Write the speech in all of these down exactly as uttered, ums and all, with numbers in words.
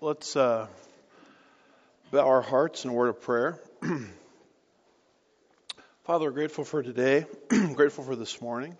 Let's uh, bow our hearts in a word of prayer. Father, we're grateful for today, grateful for this morning,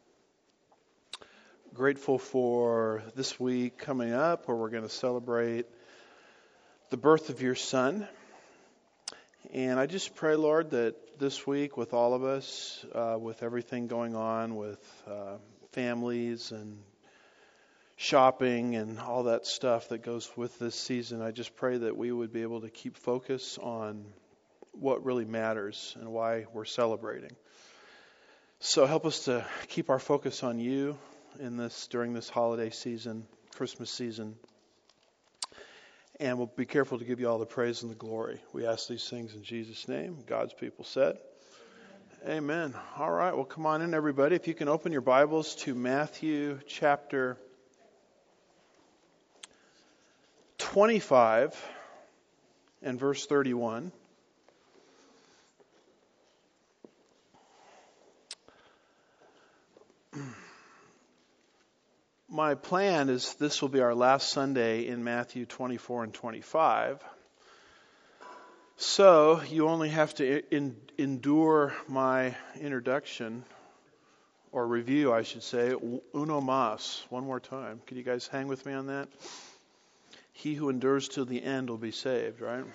grateful for this week coming up where we're going to celebrate the birth of your Son. And I just pray, Lord, that this week with all of us, uh, with everything going on with uh, families and shopping and all that stuff that goes with this season, I just pray that we would be able to keep focus on what really matters and why we're celebrating. So help us to keep our focus on you in this during this holiday season, Christmas season. And we'll be careful to give you all the praise and the glory. We ask these things in Jesus' name. God's people said, Amen. Amen. All right, well, come on in, everybody. If you can open your Bibles to Matthew chapter twenty-five and verse thirty-one. My plan is this will be our last Sunday in Matthew twenty-four and twenty-five. So you only have to in, endure my introduction, or review, I should say, uno mas, one more time. Can you guys hang with me on that? He who endures till the end will be saved, right?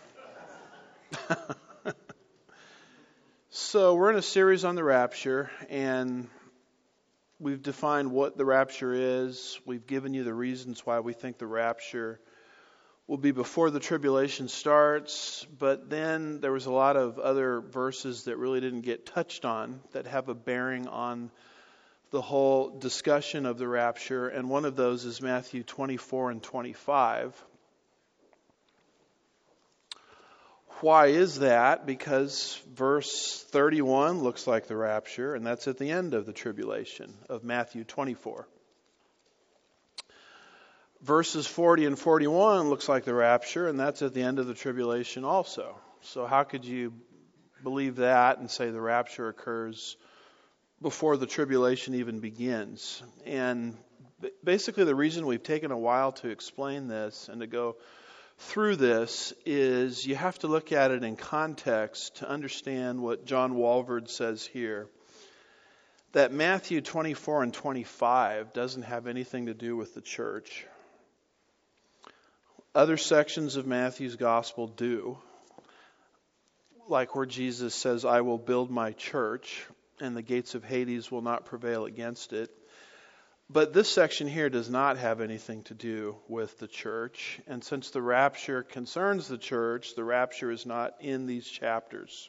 So we're in a series on the rapture, and we've defined what the rapture is. We've given you the reasons why we think the rapture will be before the tribulation starts. But then there was a lot of other verses that really didn't get touched on that have a bearing on the whole discussion of the rapture. And one of those is Matthew twenty-four and twenty-five. Why is that? Because verse thirty-one looks like the rapture, and that's at the end of the tribulation of Matthew twenty-four. Verses forty and forty-one looks like the rapture, and that's at the end of the tribulation also. So how could you believe that and say the rapture occurs before the tribulation even begins? And basically the reason we've taken a while to explain this and to go through this is you have to look at it in context to understand what John Walvoord says here. That Matthew twenty-four and twenty-five doesn't have anything to do with the church. Other sections of Matthew's gospel do. Like where Jesus says, I will build my church, and the gates of Hades will not prevail against it. But this section here does not have anything to do with the church. And since the rapture concerns the church, the rapture is not in these chapters.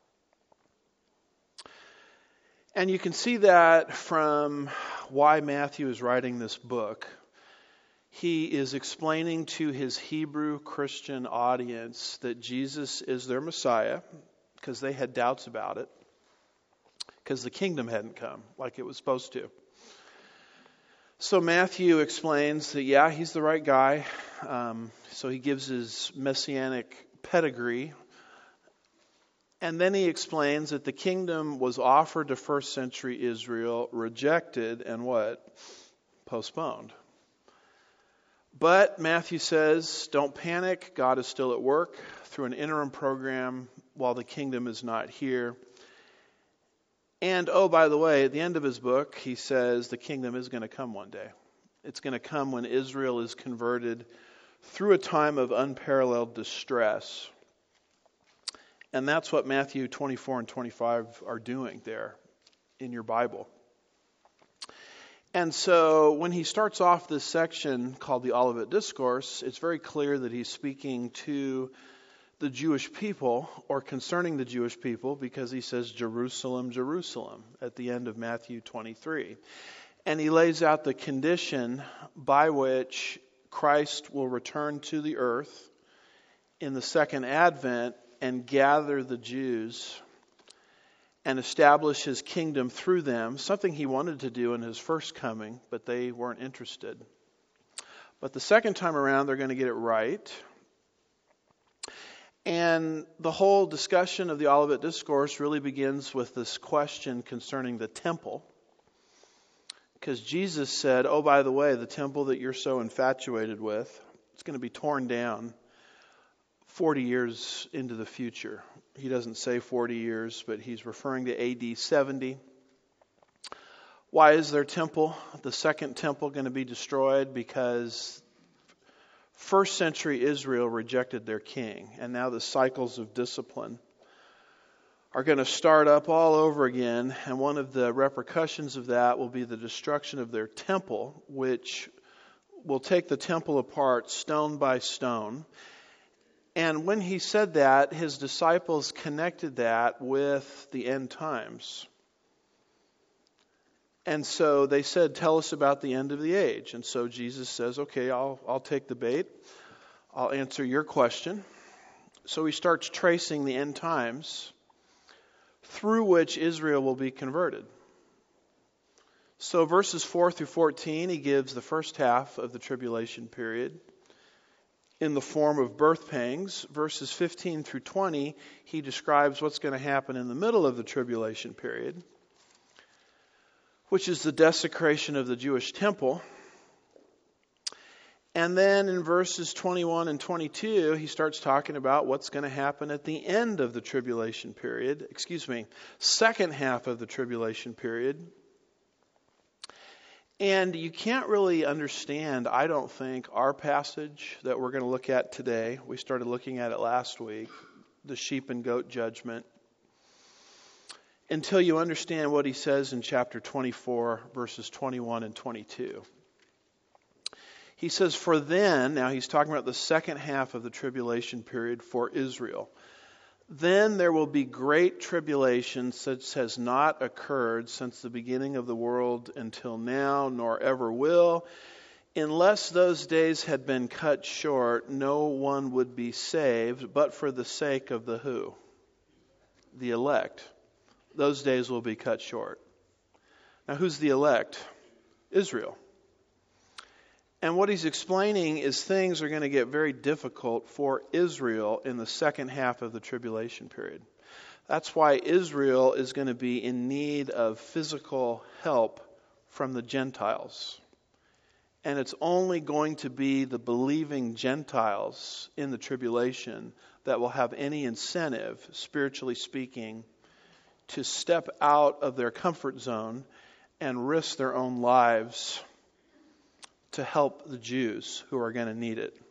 And you can see that from why Matthew is writing this book. He is explaining to his Hebrew Christian audience that Jesus is their Messiah, because they had doubts about it, because the kingdom hadn't come like it was supposed to. So Matthew explains that, yeah, he's the right guy. Um, so he gives his messianic pedigree. And then he explains that the kingdom was offered to first century Israel, rejected, and what? Postponed. But Matthew says, don't panic. God is still at work through an interim program while the kingdom is not here. And, oh, by the way, at the end of his book, he says the kingdom is going to come one day. It's going to come when Israel is converted through a time of unparalleled distress. And that's what Matthew twenty-four and twenty-five are doing there in your Bible. And so when he starts off this section called the Olivet Discourse, it's very clear that he's speaking to the Jewish people, or concerning the Jewish people, because he says Jerusalem, Jerusalem at the end of Matthew twenty-three. And he lays out the condition by which Christ will return to the earth in the second advent and gather the Jews and establish his kingdom through them, something he wanted to do in his first coming, but they weren't interested. But the second time around, they're going to get it right. And the whole discussion of the Olivet Discourse really begins with this question concerning the temple. Because Jesus said, oh, by the way, the temple that you're so infatuated with, It's going to be torn down forty years into the future. He doesn't say forty years, but he's referring to A D seventy. Why is their temple, the second temple, going to be destroyed? Because first century Israel rejected their king, and now the cycles of discipline are going to start up all over again, and one of the repercussions of that will be the destruction of their temple, which will take the temple apart stone by stone. And when he said that, his disciples connected that with the end times. And so they said, tell us about the end of the age. And so Jesus says, okay, I'll I'll take the bait. I'll answer your question. So he starts tracing the end times through which Israel will be converted. So verses four through fourteen, he gives the first half of the tribulation period in the form of birth pangs. Verses fifteen through twenty, he describes what's going to happen in the middle of the tribulation period, which is the desecration of the Jewish temple. And then in verses twenty-one and twenty-two, he starts talking about what's going to happen at the end of the tribulation period. Excuse me, second half of the tribulation period. And you can't really understand, I don't think, our passage that we're going to look at today. We started looking at it last week, the sheep and goat judgment, until you understand what he says in chapter twenty-four, verses twenty-one and twenty-two. He says, for then, now he's talking about the second half of the tribulation period for Israel. Then there will be great tribulation such has not occurred since the beginning of the world until now, nor ever will. Unless those days had been cut short, no one would be saved, but for the sake of the who? The elect. Those days will be cut short. Now, who's the elect? Israel. And what he's explaining is things are going to get very difficult for Israel in the second half of the tribulation period. That's why Israel is going to be in need of physical help from the Gentiles. And it's only going to be the believing Gentiles in the tribulation that will have any incentive, spiritually speaking, to step out of their comfort zone and risk their own lives to help the Jews who are going to need it.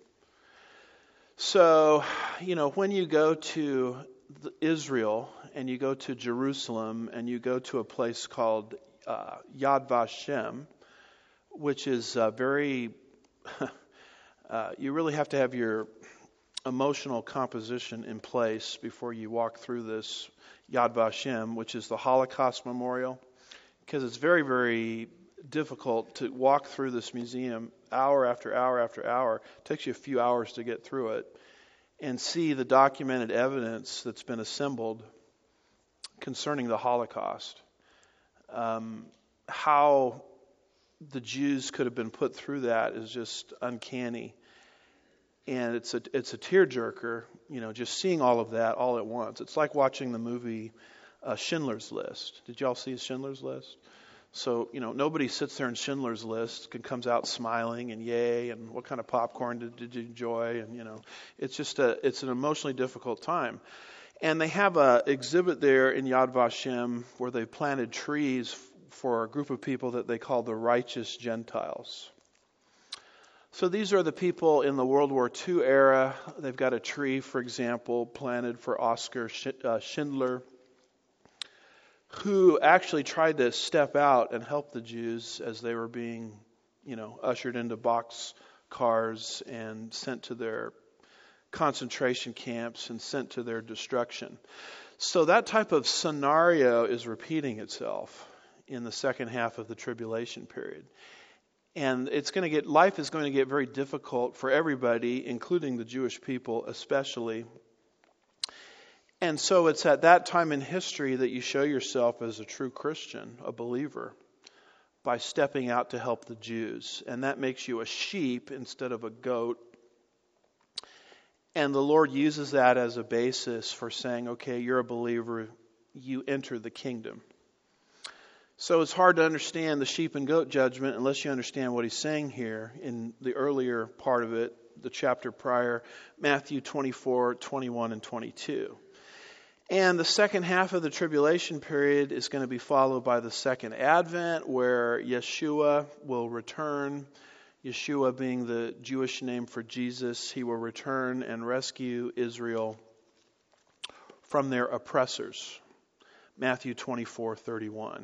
So, you know, when you go to Israel and you go to Jerusalem and you go to a place called uh, Yad Vashem, which is uh, very, uh, you really have to have your emotional composition in place before you walk through this Yad Vashem, which is the Holocaust Memorial, because it's very, very difficult to walk through this museum hour after hour after hour. It takes you a few hours to get through it and see the documented evidence that's been assembled concerning the Holocaust. Um, how the Jews could have been put through that is just uncanny. And it's a it's a tearjerker, you know, just seeing all of that all at once. It's like watching the movie uh, Schindler's List. Did y'all see Schindler's List? So, you know, nobody sits there in Schindler's List and comes out smiling and yay, and what kind of popcorn did, did you enjoy? And, you know, it's just a, it's an emotionally difficult time. And they have a exhibit there in Yad Vashem where they've planted trees for a group of people that they call the righteous Gentiles. So these are the people in the World War Two era. They've got a tree, for example, planted for Oskar Schindler, who actually tried to step out and help the Jews as they were being, you know, ushered into box cars and sent to their concentration camps and sent to their destruction. So that type of scenario is repeating itself in the second half of the tribulation period. And it's going to get, life is going to get very difficult for everybody, including the Jewish people especially. And so it's at that time in history that you show yourself as a true Christian, a believer, by stepping out to help the Jews. And that makes you a sheep instead of a goat. And the Lord uses that as a basis for saying, okay, you're a believer, you enter the kingdom. So it's hard to understand the sheep and goat judgment unless you understand what he's saying here in the earlier part of it, the chapter prior, Matthew twenty-four, twenty-one, and twenty-two. And the second half of the tribulation period is going to be followed by the second advent, where Yeshua will return. Yeshua being the Jewish name for Jesus, he will return and rescue Israel from their oppressors. Matthew twenty-four, thirty-one.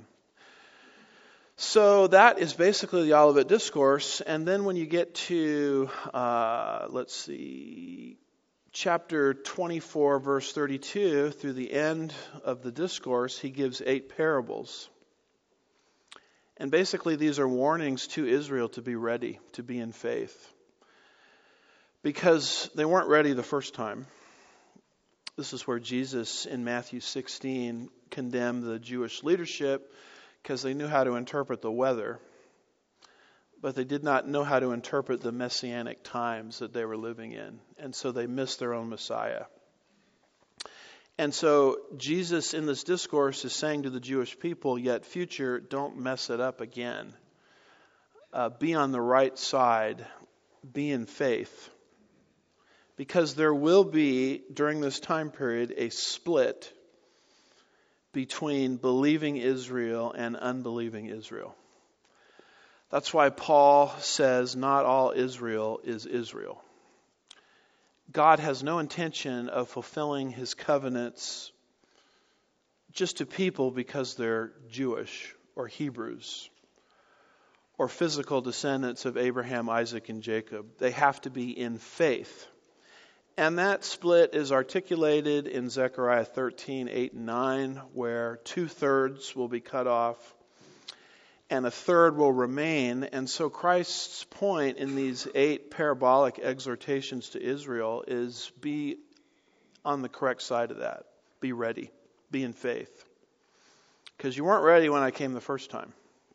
So that is basically the Olivet Discourse. And then when you get to, uh, let's see, chapter twenty-four, verse thirty-two, through the end of the discourse, he gives eight parables. And basically these are warnings to Israel to be ready, to be in faith. Because they weren't ready the first time. This is where Jesus in Matthew sixteen condemned the Jewish leadership because they knew how to interpret the weather, but they did not know how to interpret the messianic times that they were living in. And so they missed their own Messiah. And so Jesus in this discourse is saying to the Jewish people, yet future, don't mess it up again. Uh, be on the right side. Be in faith. Because there will be, during this time period, a split between believing Israel and unbelieving Israel. That's why Paul says not all Israel is Israel. God has no intention of fulfilling his covenants just to people because they're Jewish or Hebrews or physical descendants of Abraham, Isaac, and Jacob. They have to be in faith. And that split is articulated in Zechariah thirteen, eight and nine, where two-thirds will be cut off and a third will remain. And so Christ's point in these eight parabolic exhortations to Israel is be on the correct side of that. Be ready. Be in faith. Because you weren't ready when I came the first time.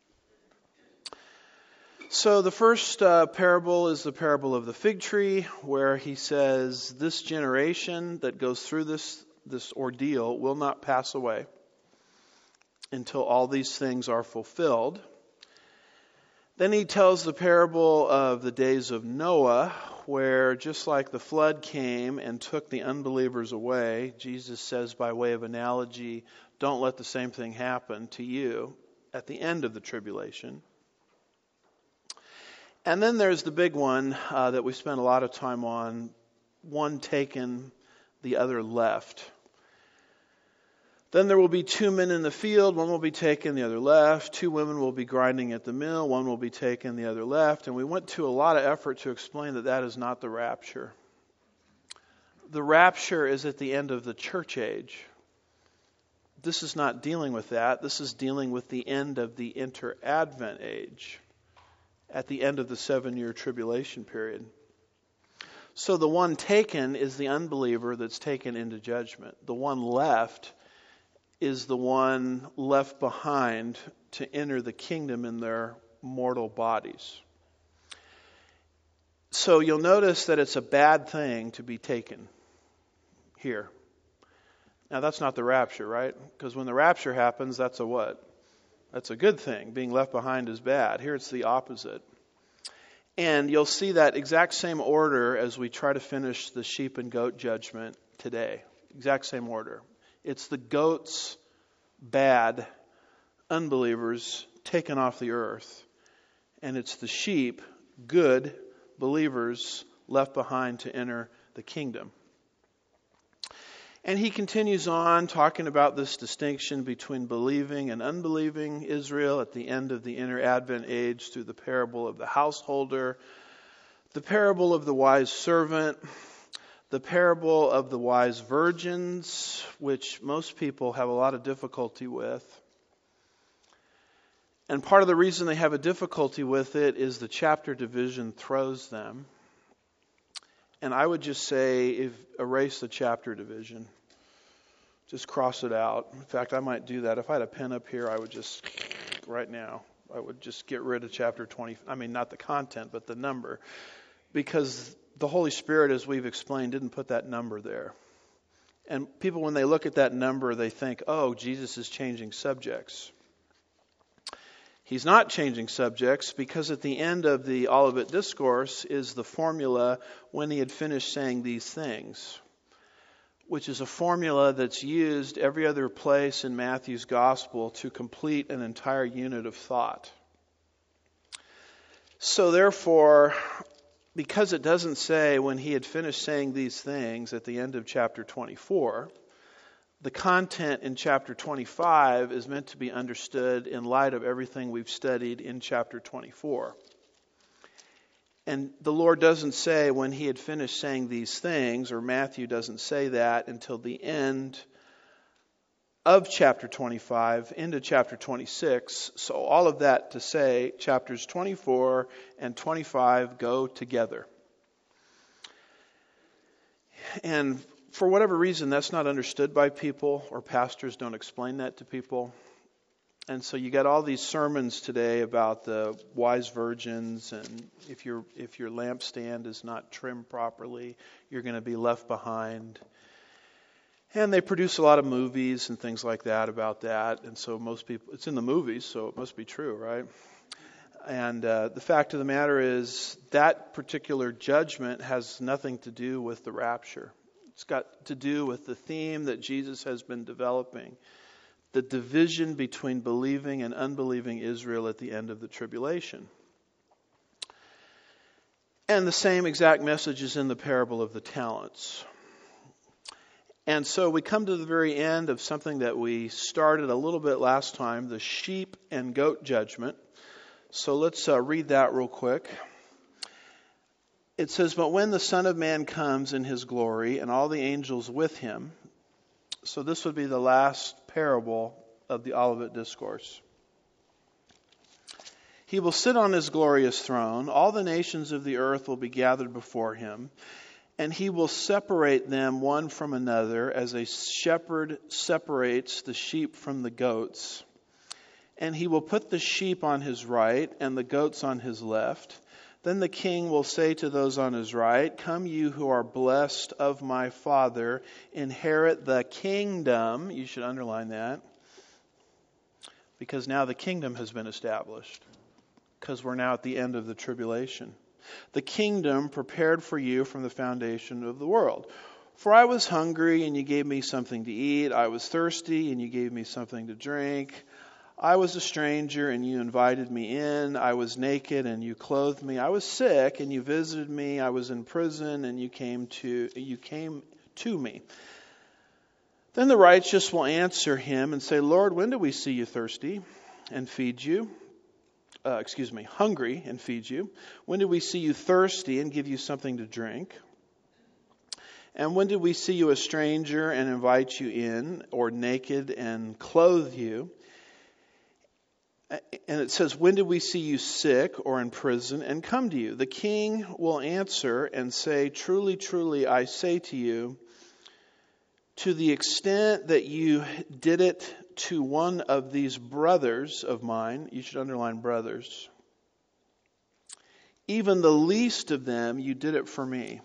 So the first uh, parable is the parable of the fig tree, where he says, this generation that goes through this, this ordeal will not pass away until all these things are fulfilled. Then he tells the parable of the days of Noah, where just like the flood came and took the unbelievers away, Jesus says by way of analogy, don't let the same thing happen to you at the end of the tribulation. And then there's the big one uh, that we spent a lot of time on, one taken, the other left. Then there will be two men in the field, one will be taken, the other left. Two women will be grinding at the mill, one will be taken, the other left. And we went to a lot of effort to explain that that is not the rapture. The rapture is at the end of the church age. This is not dealing with that. This is dealing with the end of the inter-advent age, at the end of the seven-year tribulation period. So the one taken is the unbeliever that's taken into judgment. The one left is the one left behind to enter the kingdom in their mortal bodies. So you'll notice that it's a bad thing to be taken here. Now that's not the rapture, right? Because when the rapture happens, that's a what? That's a good thing. Being left behind is bad. Here it's the opposite. And you'll see that exact same order as we try to finish the sheep and goat judgment today. Exact same order. It's the goats, bad, unbelievers, taken off the earth. And it's the sheep, good, believers, left behind to enter the kingdom. And he continues on talking about this distinction between believing and unbelieving Israel at the end of the inter-advent age through the parable of the householder, the parable of the wise servant, the parable of the wise virgins, which most people have a lot of difficulty with. And part of the reason they have a difficulty with it is the chapter division throws them. And I would just say, if, erase the chapter division. Just cross it out. In fact, I might do that. If I had a pen up here, I would just, right now, I would just get rid of chapter twenty. I mean, not the content, but the number. Because the Holy Spirit, as we've explained, didn't put that number there. And people, when they look at that number, they think, oh, Jesus is changing subjects. He's not changing subjects because at the end of the Olivet Discourse is the formula when he had finished saying these things, which is a formula that's used every other place in Matthew's gospel to complete an entire unit of thought. So therefore, because it doesn't say when he had finished saying these things at the end of chapter twenty-four, the content in chapter twenty-five is meant to be understood in light of everything we've studied in chapter twenty-four. And the Lord doesn't say when he had finished saying these things, or Matthew doesn't say that until the end of chapter twenty-five into chapter twenty-six. So all of that to say chapters twenty-four and twenty-five go together. And for whatever reason, that's not understood by people, or pastors don't explain that to people. And so you got all these sermons today about the wise virgins, and if your if your lampstand is not trimmed properly, you're going to be left behind. And they produce a lot of movies and things like that about that. And so most people, it's in the movies, so it must be true, right? And uh, the fact of the matter is that particular judgment has nothing to do with the rapture. It's got to do with the theme that Jesus has been developing, the division between believing and unbelieving Israel at the end of the tribulation. And the same exact message is in the parable of the talents. And so we come to the very end of something that we started a little bit last time, the sheep and goat judgment. So let's uh, read that real quick. It says, "But when the Son of Man comes in his glory and all the angels with him," so this would be the last parable of the Olivet Discourse. "He will sit on his glorious throne. All the nations of the earth will be gathered before him, and he will separate them one from another as a shepherd separates the sheep from the goats. And he will put the sheep on his right and the goats on his left. Then the king will say to those on his right, 'Come, you who are blessed of my Father, inherit the kingdom.'" You should underline that, because now the kingdom has been established, because we're now at the end of the tribulation. "The kingdom prepared for you from the foundation of the world. For I was hungry, and you gave me something to eat. I was thirsty, and you gave me something to drink. I was a stranger, and you invited me in. I was naked, and you clothed me. I was sick, and you visited me. I was in prison, and you came to you came to me." Then the righteous will answer him and say, "Lord, when did we see you thirsty and feed you? Uh, excuse me, hungry and feed you? When did we see you thirsty and give you something to drink? And when did we see you a stranger and invite you in, or naked and clothe you?" And it says, "When did we see you sick or in prison and come to you?" The king will answer and say, "Truly, truly, I say to you, to the extent that you did it to one of these brothers of mine," you should underline brothers, "even the least of them, you did it for me."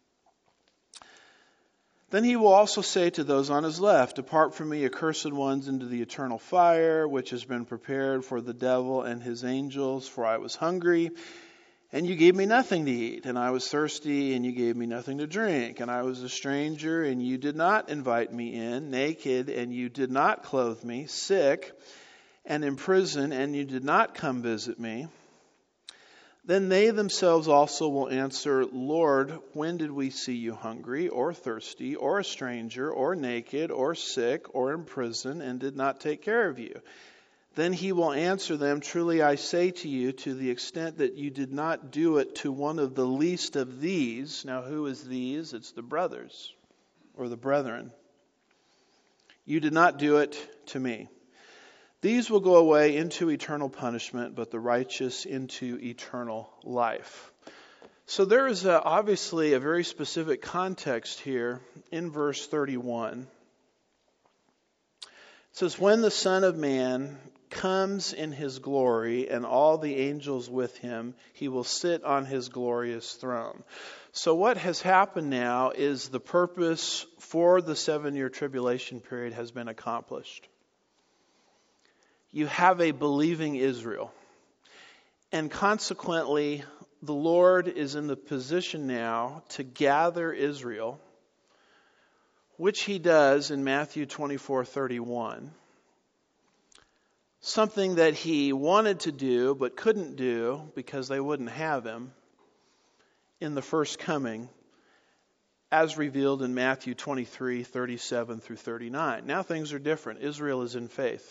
Then he will also say to those on his left, "Depart from me, accursed ones, into the eternal fire, which has been prepared for the devil and his angels. For I was hungry, and you gave me nothing to eat, and I was thirsty, and you gave me nothing to drink, and I was a stranger, and you did not invite me in, naked, and you did not clothe me, sick, and in prison, and you did not come visit me." Then they themselves also will answer, "Lord, when did we see you hungry, or thirsty, or a stranger, or naked, or sick, or in prison, and did not take care of you?" Then he will answer them, "Truly I say to you, to the extent that you did not do it to one of the least of these." Now who is these? It's the brothers, or the brethren. "You did not do it to me. These will go away into eternal punishment, but the righteous into eternal life." So there is a, obviously a very specific context here in verse thirty-one. It says, "When the Son of Man comes in his glory and all the angels with him, he will sit on his glorious throne." So what has happened now is the purpose for the seven-year tribulation period has been accomplished. you have a believing Israel. And consequently, the Lord is in the position now to gather Israel, which he does in Matthew twenty-four thirty-one. Something that he wanted to do but couldn't do because they wouldn't have him in the first coming, as revealed in Matthew twenty-three thirty-seven through thirty-nine. Now things are different. Israel is in faith.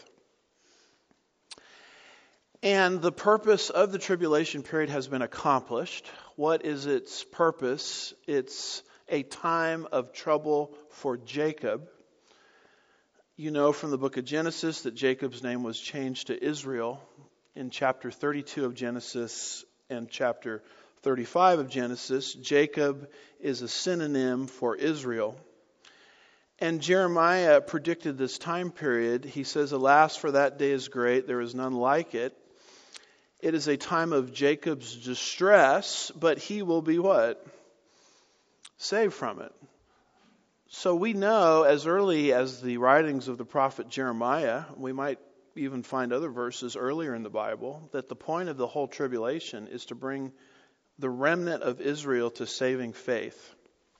And the purpose of the tribulation period has been accomplished. What is its purpose? It's a time of trouble for Jacob. You know from the book of Genesis that Jacob's name was changed to Israel in chapter thirty-two of Genesis and chapter thirty-five of Genesis. Jacob is a synonym for Israel. And Jeremiah predicted this time period. He says, "Alas, for that day is great, there is none like it. It is a time of Jacob's distress, but he will be" what? Saved from it. So we know as early as the writings of the prophet Jeremiah, we might even find other verses earlier in the Bible, that the point of the whole tribulation is to bring the remnant of Israel to saving faith.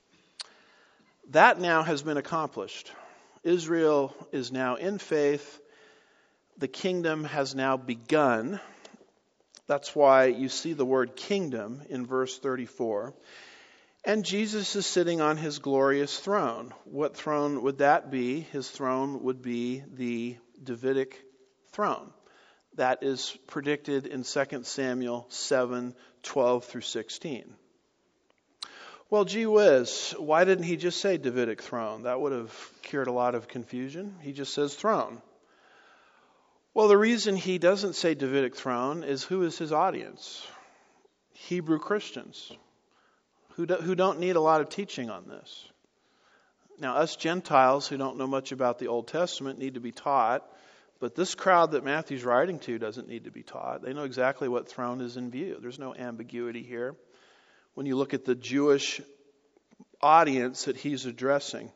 That now has been accomplished. Israel is now in faith. The kingdom has now begun. That's why you see the word kingdom in verse thirty-four. And Jesus is sitting on his glorious throne. What throne would that be? His throne would be the Davidic throne. That is predicted in Second Samuel seven twelve through sixteen. Well, gee whiz, why didn't he just say Davidic throne? That would have cured a lot of confusion. He just says throne. Well, the reason he doesn't say Davidic throne is who is his audience? Hebrew Christians who do, who don't need a lot of teaching on this. Now, us Gentiles who don't know much about the Old Testament need to be taught, but this crowd that Matthew's writing to doesn't need to be taught. They know exactly what throne is in view. There's no ambiguity here when you look at the Jewish audience that he's addressing.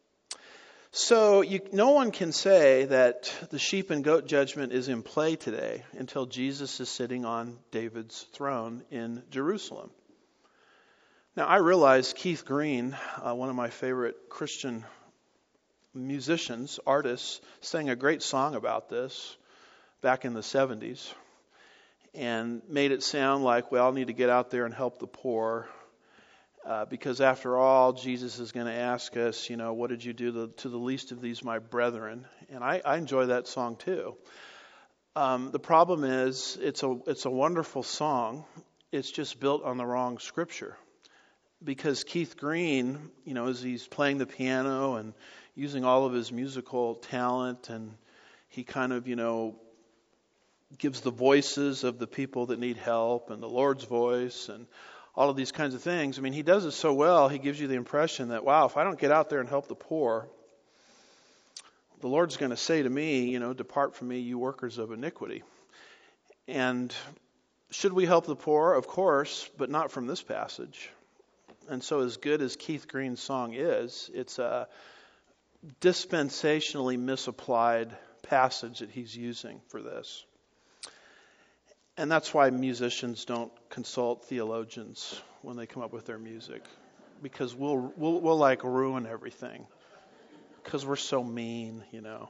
So you, no one can say that the sheep and goat judgment is in play today until Jesus is sitting on David's throne in Jerusalem. Now, I realize Keith Green, uh, one of my favorite Christian musicians, artists, sang a great song about this back in the seventies and made it sound like we all need to get out there and help the poor. Uh, because after all, Jesus is going to ask us, you know, what did you do to, to the least of these, my brethren? And I, I enjoy that song too. Um, the problem is, it's a it's a wonderful song. It's just built on the wrong scripture. Because Keith Green, you know, as he's playing the piano and using all of his musical talent, and he kind of, you know, gives the voices of the people that need help and the Lord's voice and all of these kinds of things. I mean, he does it so well, he gives you the impression that, wow, if I don't get out there and help the poor, the Lord's going to say to me, you know, depart from me, you workers of iniquity. And should we help the poor? Of course, but not from this passage. And so as good as Keith Green's song is, it's a dispensationally misapplied passage that he's using for this. And that's why musicians don't consult theologians when they come up with their music, because we'll we'll, we'll like ruin everything because we're so mean, you know.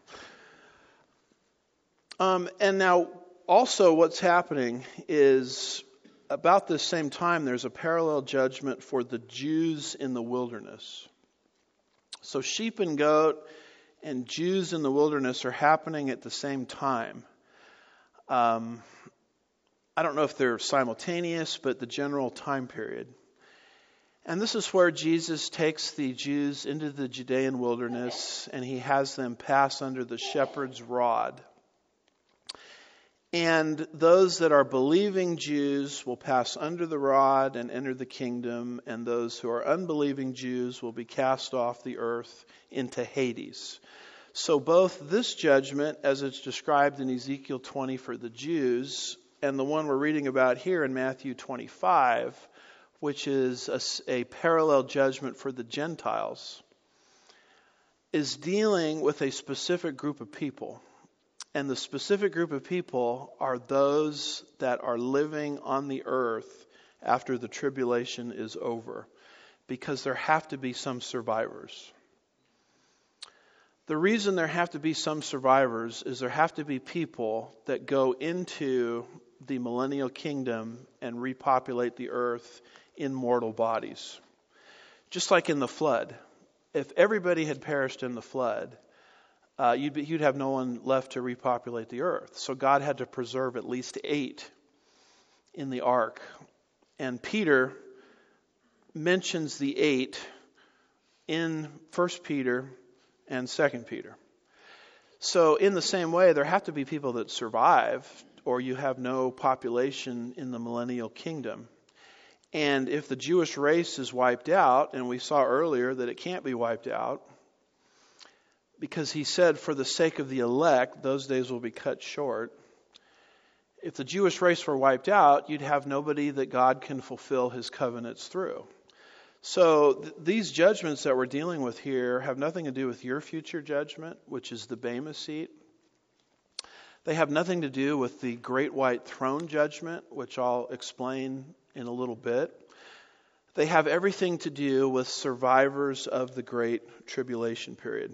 Um, and now also what's happening is about this same time there's a parallel judgment for the Jews in the wilderness. So sheep and goat and Jews in the wilderness are happening at the same time. Um, I don't know if they're simultaneous, but the general time period. And this is where Jesus takes the Jews into the Judean wilderness and he has them pass under the shepherd's rod. And those that are believing Jews will pass under the rod and enter the kingdom, and those who are unbelieving Jews will be cast off the earth into Hades. So both this judgment, as it's described in Ezekiel twenty for the Jews, and the one we're reading about here in Matthew twenty-five, which is a, a parallel judgment for the Gentiles, is dealing with a specific group of people. And the specific group of people are those that are living on the earth after the tribulation is over, because there have to be some survivors. The reason there have to be some survivors is there have to be people that go into the millennial kingdom and repopulate the earth in mortal bodies. Just like in the flood. If everybody had perished in the flood, uh, you'd, be, you'd have no one left to repopulate the earth. So God had to preserve at least eight in the ark. And Peter mentions the eight in First Peter and Second Peter. So in the same way, there have to be people that survive, or you have no population in the millennial kingdom. And if the Jewish race is wiped out, and we saw earlier that it can't be wiped out, because he said for the sake of the elect, those days will be cut short. If the Jewish race were wiped out, you'd have nobody that God can fulfill his covenants through. So th- these judgments that we're dealing with here have nothing to do with your future judgment, which is the Bema seat. They have nothing to do with the great white throne judgment, which I'll explain in a little bit. They have everything to do with survivors of the great tribulation period.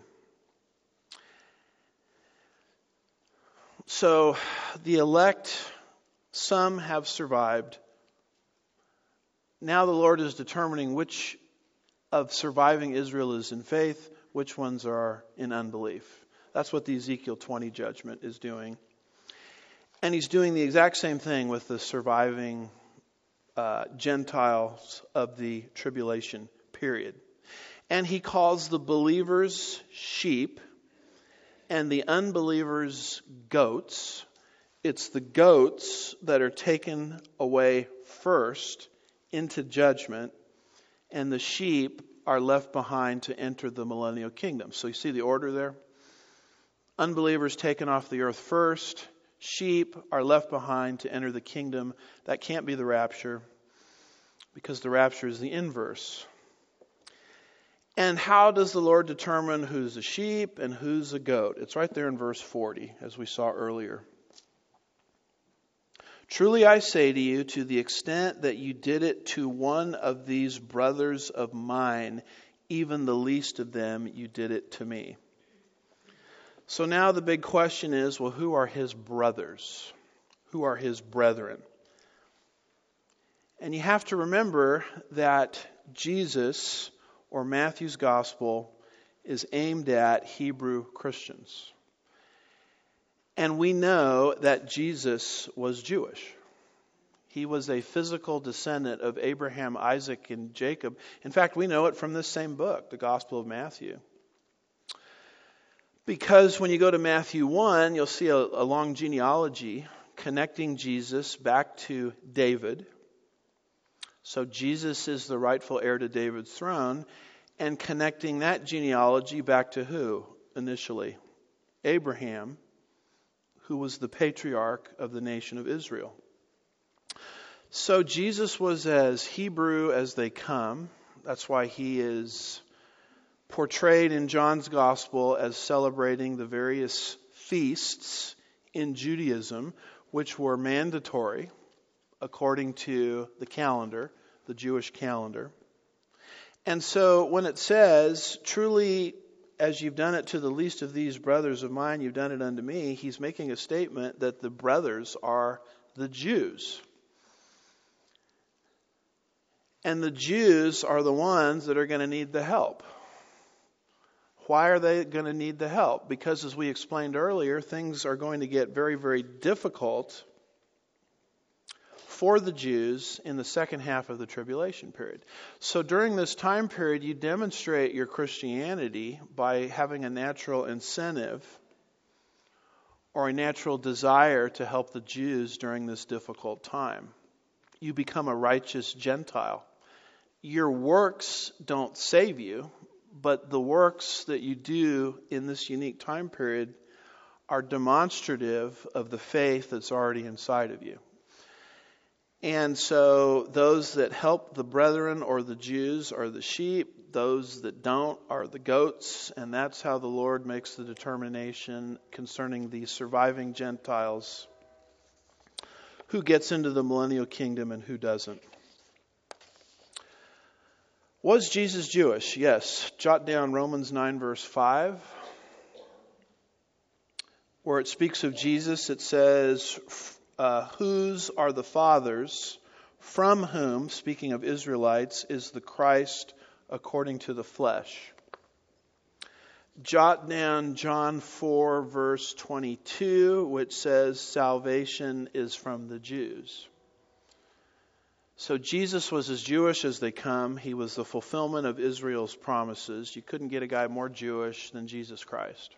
So the elect, some have survived. Now the Lord is determining which of surviving Israel is in faith, which ones are in unbelief. That's what the Ezekiel twenty judgment is doing. And he's doing the exact same thing with the surviving uh, Gentiles of the tribulation period. And he calls the believers sheep and the unbelievers goats. It's the goats that are taken away first into judgment, and the sheep are left behind to enter the millennial kingdom. So you see the order there? Unbelievers taken off the earth first. Sheep are left behind to enter the kingdom. That can't be the rapture, because the rapture is the inverse. And how does the Lord determine who's a sheep and who's a goat? It's right there in verse forty, as we saw earlier. Truly I say to you, to the extent that you did it to one of these brothers of mine, even the least of them, you did it to me. So now the big question is, well, who are his brothers? Who are his brethren? And you have to remember that Jesus, or Matthew's gospel, is aimed at Hebrew Christians. And we know that Jesus was Jewish. He was a physical descendant of Abraham, Isaac, and Jacob. In fact, we know it from this same book, the Gospel of Matthew. Because when you go to Matthew one, you'll see a, a long genealogy connecting Jesus back to David. So Jesus is the rightful heir to David's throne, and connecting that genealogy back to who initially? Abraham, who was the patriarch of the nation of Israel. So Jesus was as Hebrew as they come. That's why he is portrayed in John's gospel as celebrating the various feasts in Judaism, which were mandatory according to the calendar, the Jewish calendar. And so when it says, truly, as you've done it to the least of these brothers of mine, you've done it unto me, he's making a statement that the brothers are the Jews. And the Jews are the ones that are going to need the help. Why are they going to need the help? Because as we explained earlier, things are going to get very, very difficult for the Jews in the second half of the tribulation period. So during this time period, you demonstrate your Christianity by having a natural incentive or a natural desire to help the Jews during this difficult time. You become a righteous Gentile. Your works don't save you, but the works that you do in this unique time period are demonstrative of the faith that's already inside of you. And so those that help the brethren or the Jews are the sheep. Those that don't are the goats. And that's how the Lord makes the determination concerning the surviving Gentiles. Who gets into the millennial kingdom and who doesn't. Was Jesus Jewish? Yes. Jot down Romans nine verse five. Where it speaks of Jesus, it says, uh, whose are the fathers, from whom, speaking of Israelites, is the Christ according to the flesh. Jot down John four verse twenty-two, which says salvation is from the Jews. So Jesus was as Jewish as they come. He was the fulfillment of Israel's promises. You couldn't get a guy more Jewish than Jesus Christ.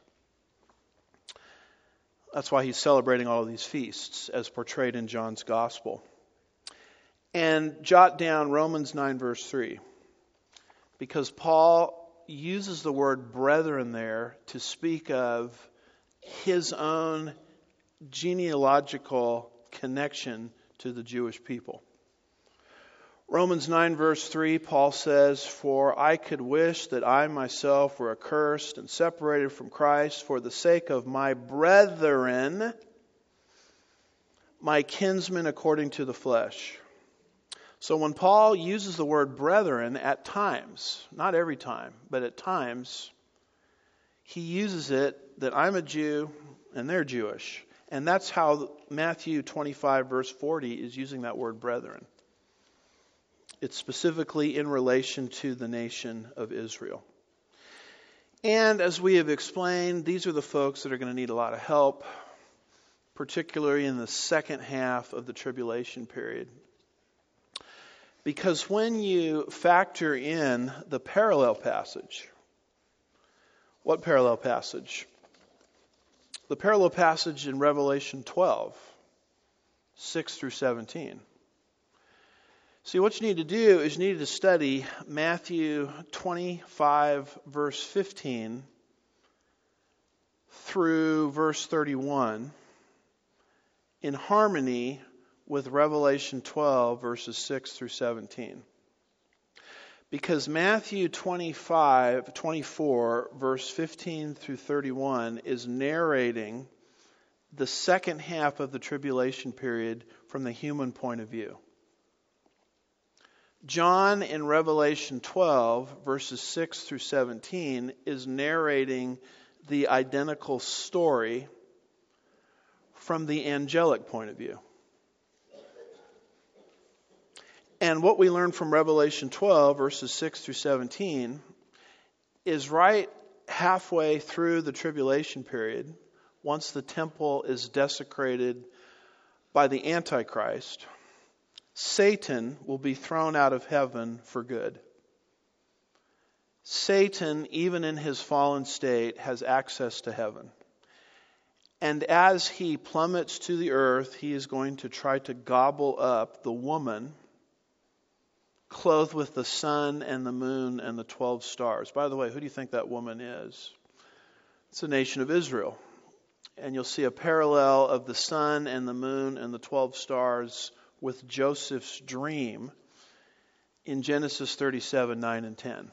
That's why he's celebrating all of these feasts as portrayed in John's gospel. And jot down Romans nine verse three. Because Paul uses the word brethren there to speak of his own genealogical connection to the Jewish people. Romans nine verse three, Paul says, for I could wish that I myself were accursed and separated from Christ for the sake of my brethren, my kinsmen according to the flesh. So when Paul uses the word brethren at times, not every time, but at times, he uses it that I'm a Jew and they're Jewish. And that's how Matthew twenty-five verse forty is using that word brethren. It's specifically in relation to the nation of Israel. And as we have explained, these are the folks that are going to need a lot of help, particularly in the second half of the tribulation period. Because when you factor in the parallel passage, what parallel passage? The parallel passage in Revelation twelve, six through seventeen. See, what you need to do is you need to study Matthew twenty-five, verse fifteen through verse thirty-one in harmony with Revelation twelve, verses six through seventeen. Because Matthew twenty-five, twenty-four, verse fifteen through thirty-one is narrating the second half of the tribulation period from the human point of view. John in Revelation twelve, verses six through seventeen, is narrating the identical story from the angelic point of view. And what we learn from Revelation twelve, verses six through seventeen, is right halfway through the tribulation period, once the temple is desecrated by the Antichrist, Satan will be thrown out of heaven for good. Satan, even in his fallen state, has access to heaven. And as he plummets to the earth, he is going to try to gobble up the woman clothed with the sun and the moon and the twelve stars. By the way, who do you think that woman is? It's the nation of Israel. And you'll see a parallel of the sun and the moon and the twelve stars with Joseph's dream in Genesis thirty-seven, nine and ten.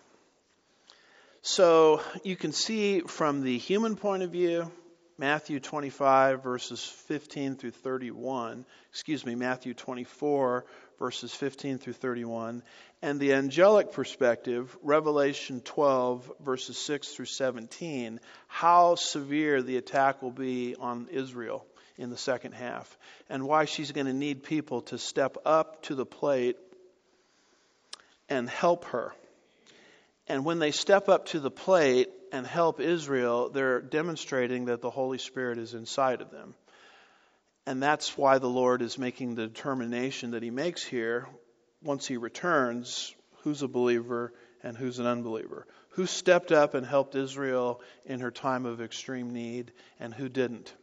So you can see from the human point of view, Matthew twenty-five verses fifteen through thirty-one, excuse me, Matthew twenty-four verses fifteen through thirty-one, and the angelic perspective, Revelation twelve verses six through seventeen, how severe the attack will be on Israel in the second half, and why she's going to need people to step up to the plate and help her. And when they step up to the plate and help Israel, they're demonstrating that the Holy Spirit is inside of them. And that's why the Lord is making the determination that he makes here, once he returns, who's a believer and who's an unbeliever. Who stepped up and helped Israel in her time of extreme need, and who didn't.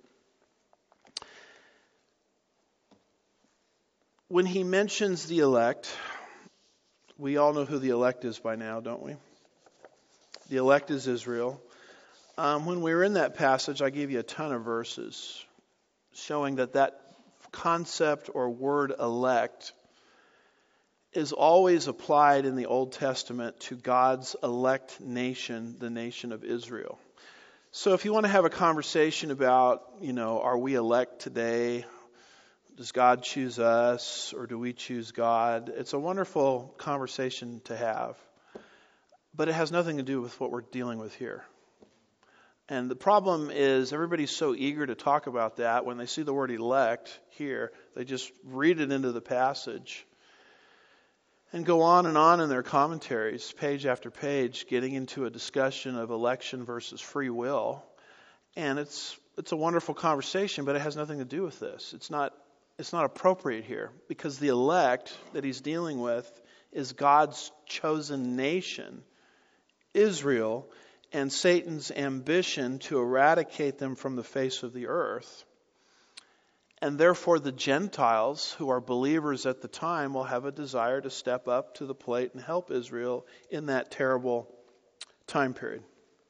When he mentions the elect, we all know who the elect is by now, don't we? The elect is Israel. Um, when we were in that passage, I gave you a ton of verses showing that that concept or word elect is always applied in the Old Testament to God's elect nation, the nation of Israel. So if you want to have a conversation about, you know, are we elect today? Does God choose us, or do we choose God? It's a wonderful conversation to have. But it has nothing to do with what we're dealing with here. And the problem is everybody's so eager to talk about that. When they see the word elect here, they just read it into the passage and go on and on in their commentaries, page after page, getting into a discussion of election versus free will. And it's it's a wonderful conversation, but it has nothing to do with this. It's not it's not appropriate here, because the elect that he's dealing with is God's chosen nation, Israel, and Satan's ambition to eradicate them from the face of the earth. And therefore the Gentiles, who are believers at the time, will have a desire to step up to the plate and help Israel in that terrible time period.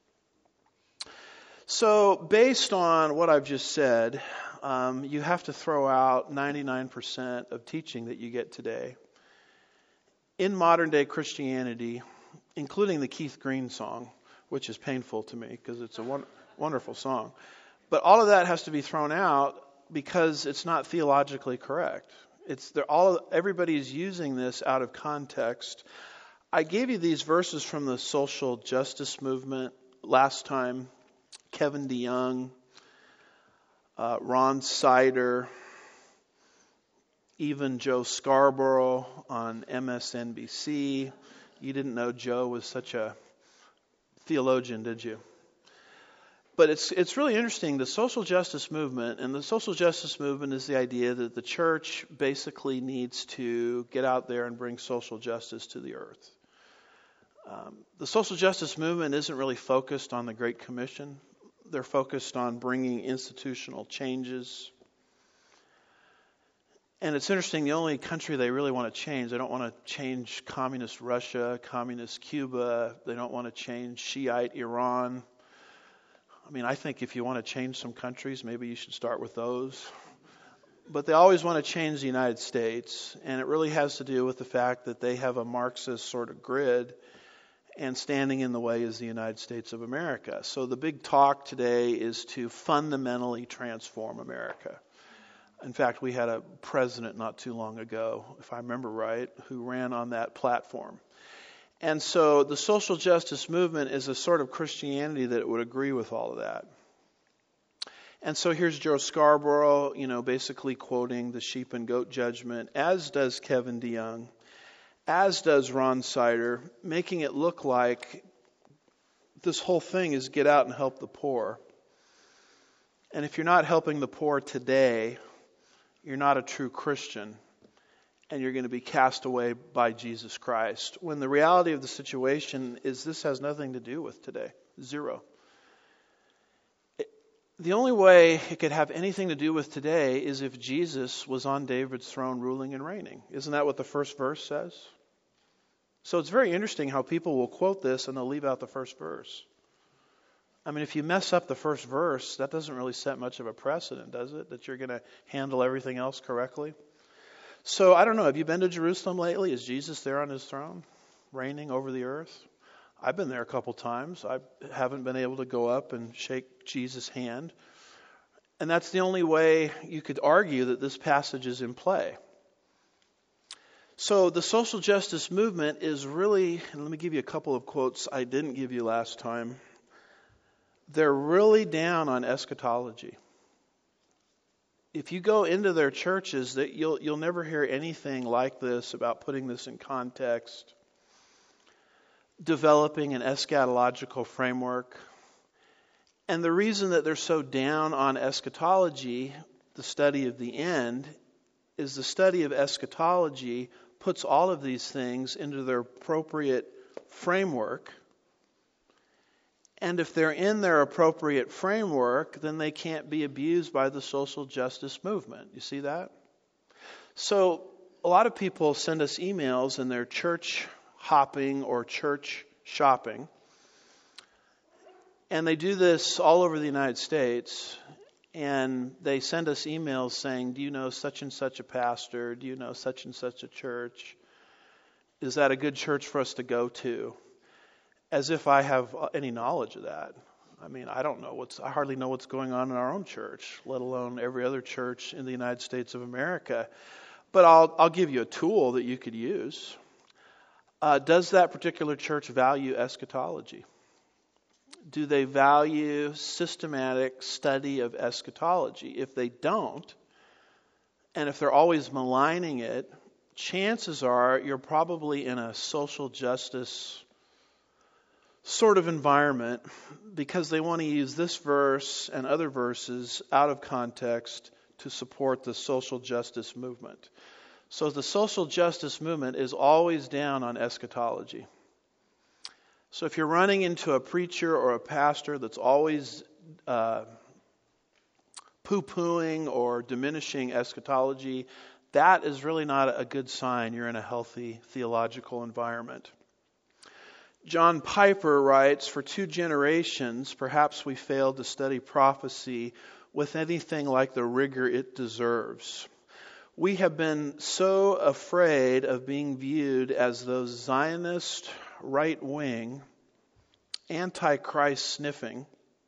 So based on what I've just said, um, you have to throw out ninety-nine percent of teaching that you get today. In modern day Christianity, including the Keith Green song, which is painful to me because it's a won- wonderful song. But all of that has to be thrown out because it's not theologically correct. It's they're all everybody's using this out of context. I gave you these verses from the social justice movement last time. Kevin DeYoung, uh, Ron Sider, even Joe Scarborough on M S N B C. You didn't know Joe was such a theologian, did you? But it's it's really interesting, the social justice movement, and the social justice movement is the idea that the church basically needs to get out there and bring social justice to the earth. Um, the social justice movement isn't really focused on the Great Commission. They're focused on bringing institutional changes. And it's interesting, the only country they really want to change, they don't want to change communist Russia, communist Cuba, they don't want to change Shiite Iran. I mean, I think if you want to change some countries, maybe you should start with those. But they always want to change the United States, and it really has to do with the fact that they have a Marxist sort of grid, and standing in the way is the United States of America. So the big talk today is to fundamentally transform America. In fact, we had a president not too long ago, if I remember right, who ran on that platform. And so the social justice movement is a sort of Christianity that would agree with all of that. And so here's Joe Scarborough, you know, basically quoting the sheep and goat judgment, as does Kevin DeYoung, as does Ron Sider, making it look like this whole thing is get out and help the poor. And if you're not helping the poor today, you're not a true Christian, and you're going to be cast away by Jesus Christ. When the reality of the situation is this has nothing to do with today. Zero. It, the only way it could have anything to do with today is if Jesus was on David's throne ruling and reigning. Isn't that what the first verse says? So it's very interesting how people will quote this and they'll leave out the first verse. I mean, if you mess up the first verse, that doesn't really set much of a precedent, does it? That you're going to handle everything else correctly? So, I don't know, have you been to Jerusalem lately? Is Jesus there on his throne, reigning over the earth? I've been there a couple times. I haven't been able to go up and shake Jesus' hand. And that's the only way you could argue that this passage is in play. So, the social justice movement is really, and let me give you a couple of quotes I didn't give you last time. They're really down on eschatology. If you go into their churches, that you'll you'll never hear anything like this about putting this in context, developing an eschatological framework. And the reason that they're so down on eschatology, the study of the end, is the study of eschatology puts all of these things into their appropriate framework. And if they're in their appropriate framework, then they can't be abused by the social justice movement. You see that? So a lot of people send us emails and they're church hopping or church shopping. And they do this all over the United States. And they send us emails saying, do you know such and such a pastor? Do you know such and such a church? Is that a good church for us to go to? As if I have any knowledge of that. I mean, I don't know what's, I hardly know what's going on in our own church, let alone every other church in the United States of America. But I'll, I'll give you a tool that you could use. Uh, does that particular church value eschatology? Do they value systematic study of eschatology? If they don't, and if they're always maligning it, chances are you're probably in a social justice sort of environment because they want to use this verse and other verses out of context to support the social justice movement. So the social justice movement is always down on eschatology. So if you're running into a preacher or a pastor that's always uh, poo-pooing or diminishing eschatology, that is really not a good sign you're in a healthy theological environment. John Piper writes, for two generations, perhaps we failed to study prophecy with anything like the rigor it deserves. We have been so afraid of being viewed as those Zionist, right-wing, antichrist sniffing,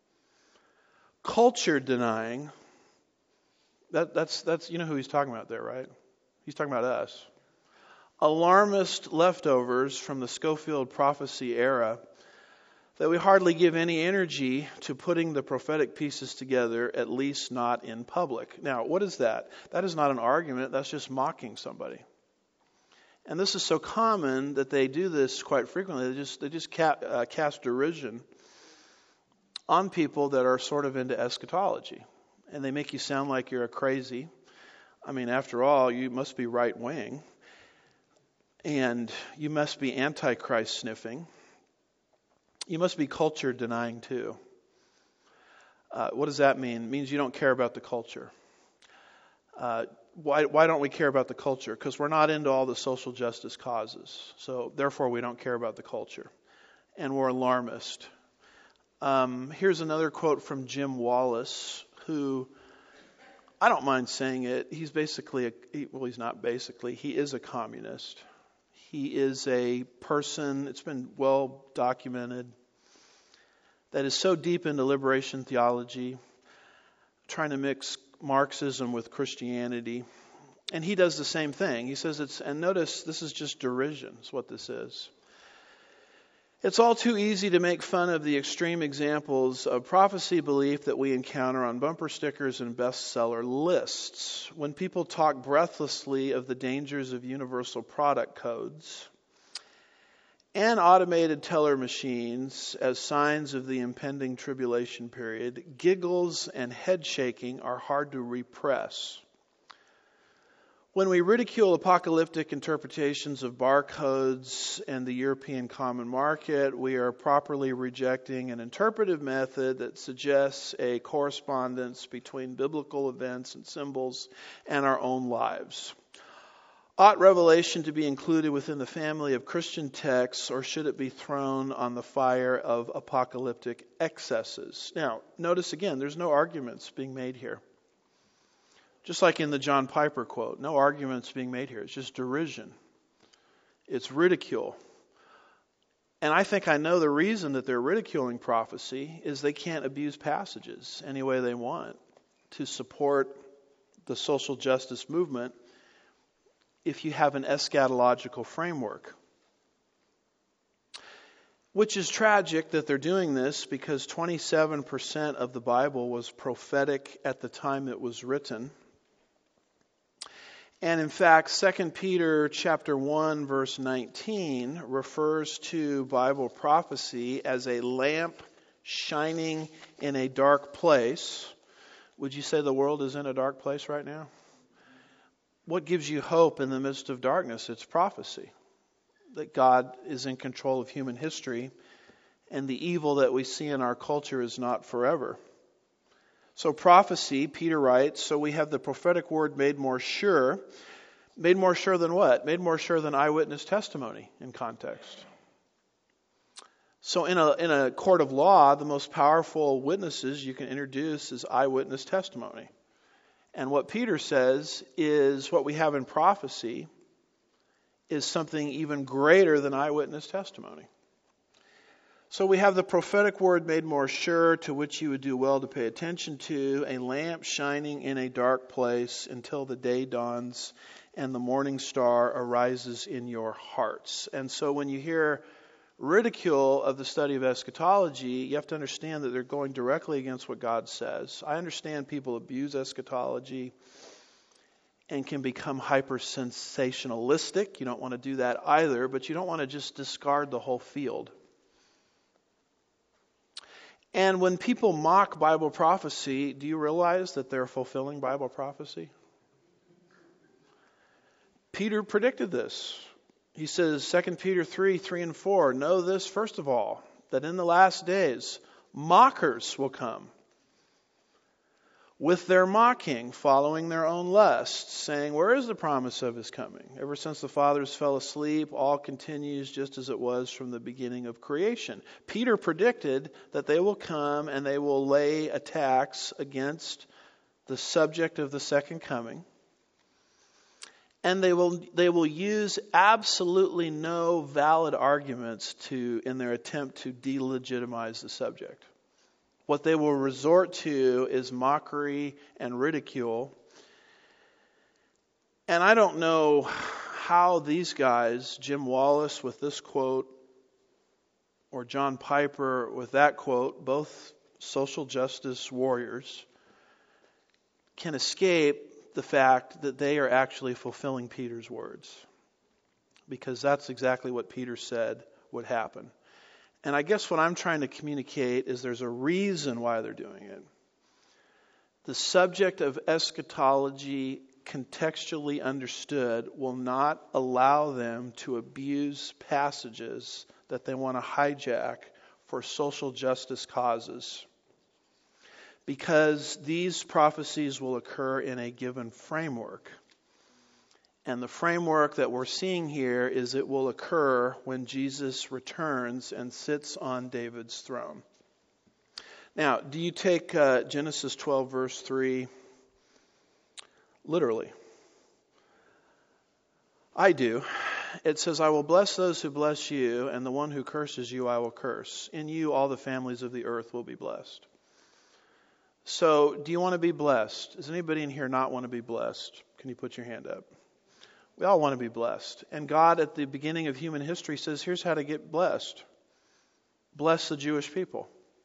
culture denying. That, that's, that's, you know who he's talking about there, right? He's talking about us. Alarmist leftovers from the Schofield prophecy era that we hardly give any energy to putting the prophetic pieces together, at least not in public. Now, what is that? That is not an argument. That's just mocking somebody. And this is so common that they do this quite frequently. They just they just ca- uh, cast derision on people that are sort of into eschatology. And they make you sound like you're a crazy. I mean, after all, you must be right-wing. And you must be antichrist sniffing. You must be culture denying too. Uh, what does that mean? It means you don't care about the culture. Uh, why, why don't we care about the culture? Because we're not into all the social justice causes. So therefore we don't care about the culture. And we're alarmist. Um, here's another quote from Jim Wallace, who, I don't mind saying it, he's basically, a, he, well he's not basically, he is a communist. He is a person, it's been well documented, that is so deep into liberation theology, trying to mix Marxism with Christianity. And he does the same thing. He says it's, and notice this is just derision, is what this is. It's all too easy to make fun of the extreme examples of prophecy belief that we encounter on bumper stickers and bestseller lists. When people talk breathlessly of the dangers of universal product codes and automated teller machines as signs of the impending tribulation period, giggles and head shaking are hard to repress. When we ridicule apocalyptic interpretations of barcodes and the European common market, we are properly rejecting an interpretive method that suggests a correspondence between biblical events and symbols and our own lives. Ought Revelation to be included within the family of Christian texts, or should it be thrown on the fire of apocalyptic excesses? Now, notice again, there's no arguments being made here. Just like in the John Piper quote, no arguments being made here. It's just derision. It's ridicule. And I think I know the reason that they're ridiculing prophecy is they can't abuse passages any way they want to support the social justice movement if you have an eschatological framework. Which is tragic that they're doing this, because twenty-seven percent of the Bible was prophetic at the time it was written. And in fact, Second Peter chapter one, verse nineteen refers to Bible prophecy as a lamp shining in a dark place. Would you say the world is in a dark place right now? What gives you hope in the midst of darkness? It's prophecy. That God is in control of human history, and the evil that we see in our culture is not forever. So prophecy, Peter writes, so we have the prophetic word made more sure. Made more sure than what? Made more sure than eyewitness testimony in context. So in a in a court of law, the most powerful witnesses you can introduce is eyewitness testimony. And what Peter says is what we have in prophecy is something even greater than eyewitness testimony. So we have the prophetic word made more sure, to which you would do well to pay attention to, a lamp shining in a dark place until the day dawns and the morning star arises in your hearts. And so when you hear ridicule of the study of eschatology, you have to understand that they're going directly against what God says. I understand people abuse eschatology and can become hyper-sensationalistic. You don't want to do that either, but you don't want to just discard the whole field. And when people mock Bible prophecy, do you realize that they're fulfilling Bible prophecy? Peter predicted this. He says, Second Peter three, three and four, know this first of all, that in the last days mockers will come, with their mocking, following their own lusts, saying, where is the promise of his coming? Ever since the fathers fell asleep, all continues just as it was from the beginning of creation. Peter predicted that they will come and they will lay attacks against the subject of the second coming. And they will they will use absolutely no valid arguments to in their attempt to delegitimize the subject. What they will resort to is mockery and ridicule. And I don't know how these guys, Jim Wallace with this quote, or John Piper with that quote, both social justice warriors, can escape the fact that they are actually fulfilling Peter's words. Because that's exactly what Peter said would happen. And I guess what I'm trying to communicate is there's a reason why they're doing it. The subject of eschatology, contextually understood, will not allow them to abuse passages that they want to hijack for social justice causes. Because these prophecies will occur in a given framework. And the framework that we're seeing here is it will occur when Jesus returns and sits on David's throne. Now, do you take uh, Genesis twelve, verse three literally? I do. It says, I will bless those who bless you, and the one who curses you I will curse. In you all the families of the earth will be blessed. So, do you want to be blessed? Does anybody in here not want to be blessed? Can you put your hand up? We all want to be blessed. And God, at the beginning of human history, says, here's how to get blessed. Bless the Jewish people.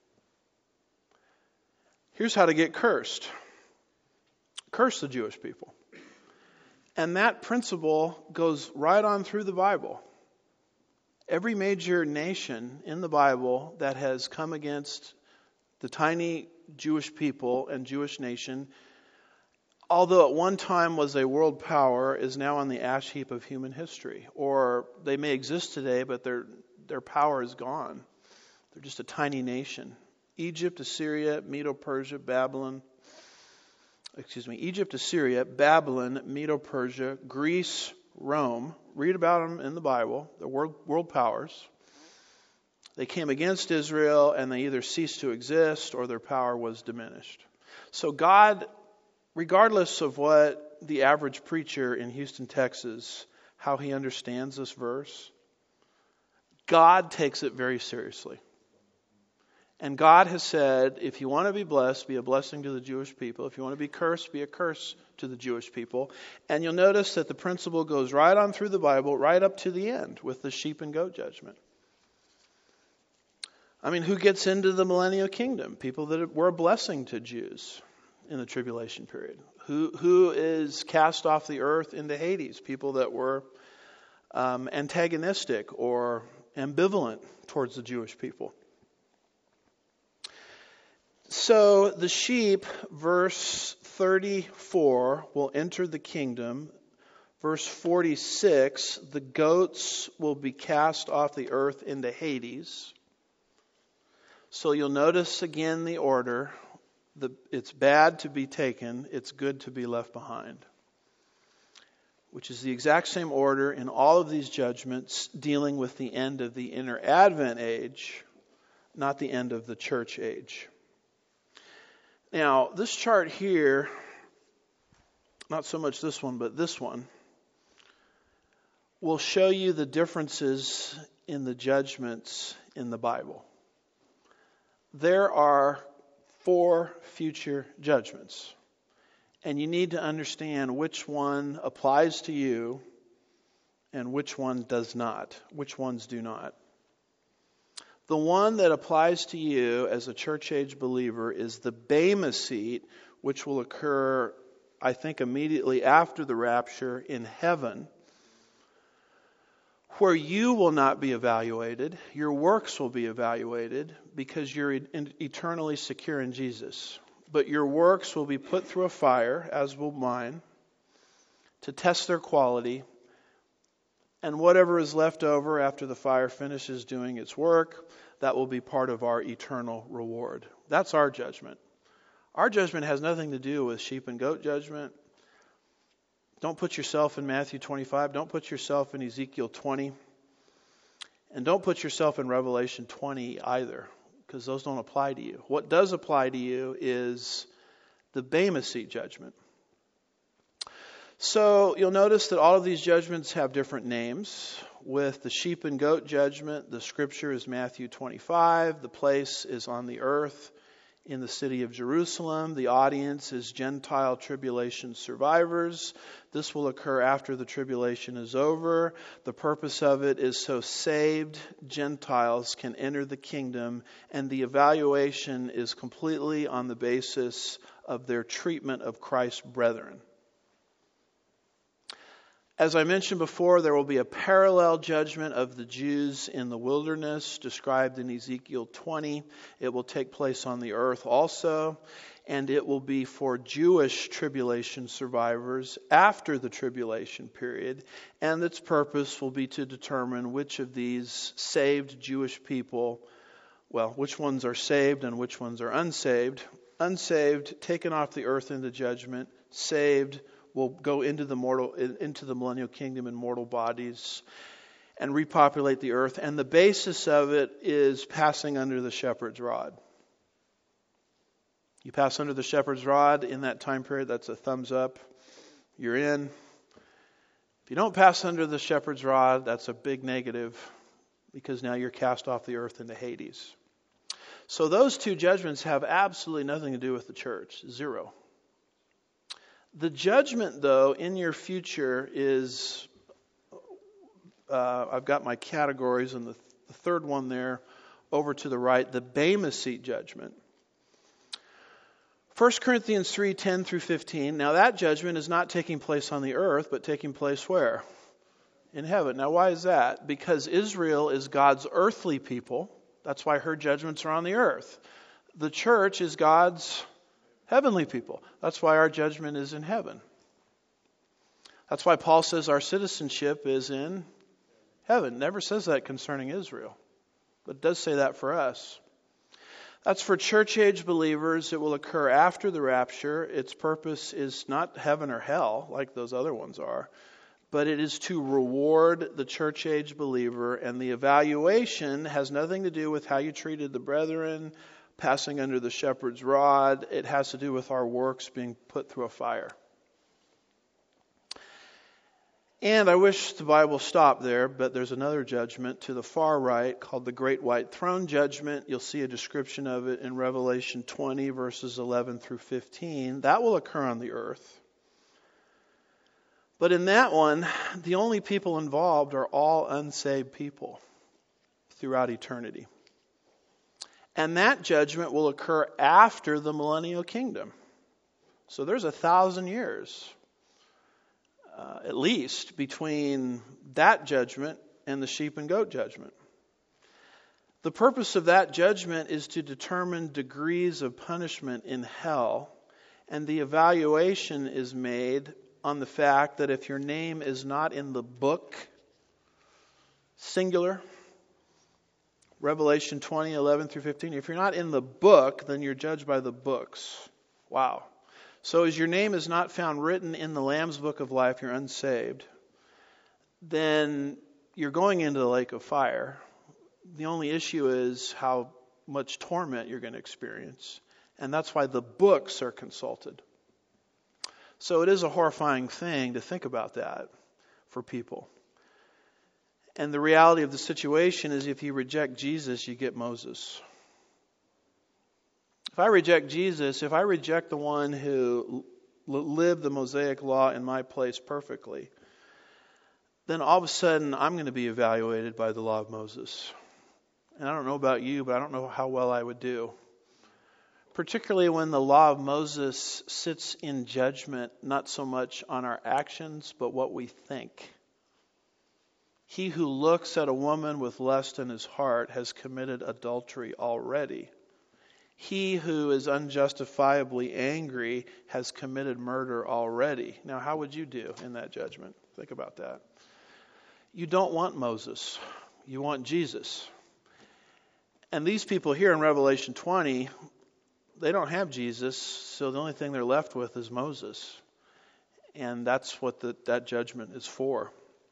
Here's how to get cursed. Curse the Jewish people. And that principle goes right on through the Bible. Every major nation in the Bible that has come against the tiny Jewish people and Jewish nation, although at one time was a world power, is now on the ash heap of human history. Or they may exist today, but their their power is gone. They're just a tiny nation. Egypt, Assyria, Medo-Persia, Babylon. Excuse me, Egypt, Assyria, Babylon, Medo-Persia, Greece, Rome. Read about them in the Bible. They're world, world powers. They came against Israel and they either ceased to exist or their power was diminished. So God, regardless of what the average preacher in Houston, Texas, how he understands this verse, God takes it very seriously. And God has said, if you want to be blessed, be a blessing to the Jewish people. If you want to be cursed, be a curse to the Jewish people. And you'll notice that the principle goes right on through the Bible, right up to the end with the sheep and goat judgment. I mean, who gets into the millennial kingdom? People that were a blessing to Jews in the tribulation period. Who who is cast off the earth into Hades? People that were um, antagonistic or ambivalent towards the Jewish people. So the sheep, verse thirty-four, will enter the kingdom. Verse forty-six, the goats will be cast off the earth into Hades. So you'll notice again the order. The, it's bad to be taken, it's good to be left behind. Which is the exact same order in all of these judgments dealing with the end of the inner Advent age, not the end of the church age. Now, this chart here, not so much this one, but this one, will show you the differences in the judgments in the Bible. There are four future judgments, and you need to understand which one applies to you and which one does not, which ones do not. The one that applies to you as a church-age believer is the Bema seat, which will occur, I think, immediately after the rapture in heaven, where you will not be evaluated. Your works will be evaluated because you're eternally secure in Jesus. But your works will be put through a fire, as will mine, to test their quality. And whatever is left over after the fire finishes doing its work, that will be part of our eternal reward. That's our judgment. Our judgment has nothing to do with sheep and goat judgment. Don't put yourself in Matthew twenty-five. Don't put yourself in Ezekiel twenty. And don't put yourself in Revelation twenty either, because those don't apply to you. What does apply to you is the Bema seat judgment. So you'll notice that all of these judgments have different names. With the sheep and goat judgment, the scripture is Matthew twenty-five. The place is on the earth in the city of Jerusalem. The audience is Gentile tribulation survivors. This will occur after the tribulation is over. The purpose of it is so saved Gentiles can enter the kingdom, and the evaluation is completely on the basis of their treatment of Christ's brethren. As I mentioned before, there will be a parallel judgment of the Jews in the wilderness described in Ezekiel twenty. It will take place on the earth also, and it will be for Jewish tribulation survivors after the tribulation period, and its purpose will be to determine which of these saved Jewish people, well, which ones are saved and which ones are unsaved. Unsaved, taken off the earth into judgment. Saved, will go into the mortal, into the millennial kingdom in mortal bodies and repopulate the earth. And the basis of it is passing under the shepherd's rod. You pass under the shepherd's rod in that time period, that's a thumbs up. You're in. If you don't pass under the shepherd's rod, that's a big negative, because now you're cast off the earth into Hades. So those two judgments have absolutely nothing to do with the church. Zero. The judgment, though, in your future is, uh, I've got my categories, and the, the third one there over to the right, the Bema seat judgment. First Corinthians three, ten through fifteen. Now that judgment is not taking place on the earth, but taking place where? In heaven. Now why is that? Because Israel is God's earthly people. That's why her judgments are on the earth. The church is God's heavenly people. That's why our judgment is in heaven. That's why Paul says our citizenship is in heaven. Never says that concerning Israel, but does say that for us. That's for church-age believers. It will occur after the rapture. Its purpose is not heaven or hell like those other ones are, but it is to reward the church-age believer, and the evaluation has nothing to do with how you treated the brethren, passing under the shepherd's rod. It has to do with our works being put through a fire. And I wish the Bible stopped there, but there's another judgment to the far right called the Great White Throne Judgment. You'll see a description of it in Revelation twenty, verses eleven through fifteen. That will occur on the earth. But in that one, the only people involved are all unsaved people throughout eternity. And that judgment will occur after the millennial kingdom. So there's a thousand years, uh, at least, between that judgment and the sheep and goat judgment. The purpose of that judgment is to determine degrees of punishment in hell, and the evaluation is made on the fact that if your name is not in the book, singular, Revelation twenty, eleven through fifteen. If you're not in the book, then you're judged by the books. Wow. So as your name is not found written in the Lamb's book of life, you're unsaved, then you're going into the lake of fire. The only issue is how much torment you're going to experience. And that's why the books are consulted. So it is a horrifying thing to think about that for people. And the reality of the situation is if you reject Jesus, you get Moses. If I reject Jesus, if I reject the one who lived the Mosaic law in my place perfectly, then all of a sudden I'm going to be evaluated by the law of Moses. And I don't know about you, but I don't know how well I would do. Particularly when the law of Moses sits in judgment, not so much on our actions, but what we think. He who looks at a woman with lust in his heart has committed adultery already. He who is unjustifiably angry has committed murder already. Now, how would you do in that judgment? Think about that. You don't want Moses. You want Jesus. And these people here in Revelation twenty, they don't have Jesus, so the only thing they're left with is Moses. And that's what the, that judgment is for.